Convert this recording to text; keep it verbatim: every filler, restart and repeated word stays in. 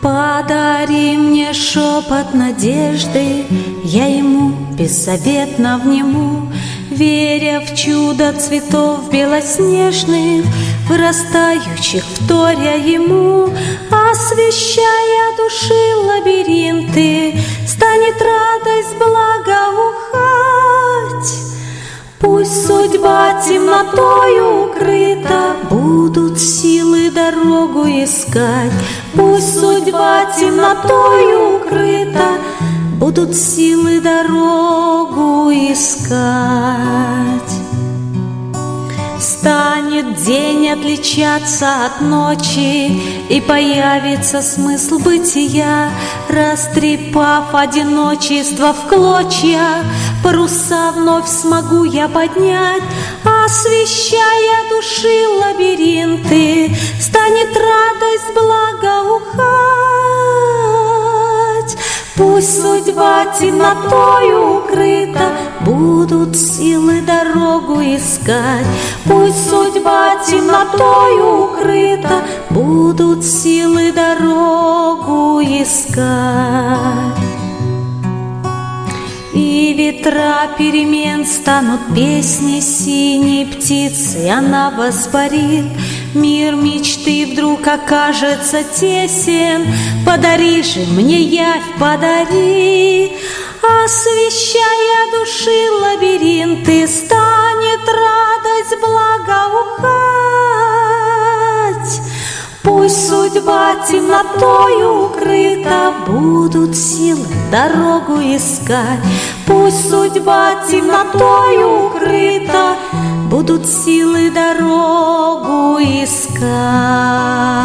Подари мне шепот надежды, я ему беззаветно внему, веря в чудо цветов белоснежных, вырастающих вторя ему, освещая души лабиринты, станет радость благоухать. Пусть судьба темнотою укрыта, будут силы дорогу искать. Пусть судьба темнотою укрыта, будут силы дорогу искать. Станет день отличаться от ночи, и появится смысл бытия, растрепав одиночество в клочья, паруса вновь смогу я поднять, освещая души лабиринты, станет радость благоухать. Пусть судьба темнотою укрыта, будут силы дорогу искать. Пусть судьба темнотою укрыта, будут силы дорогу искать. И ветра перемен станут песни синей птицы, она воспарит. Мир мечты вдруг окажется тесен, подари же мне явь, подари. Освещая души лабиринты, станет радость благоухать. Пусть судьба темнотою укрыта, будут силы дорогу искать. Пусть судьба темнотою укрыта, будут силы дорогу искать.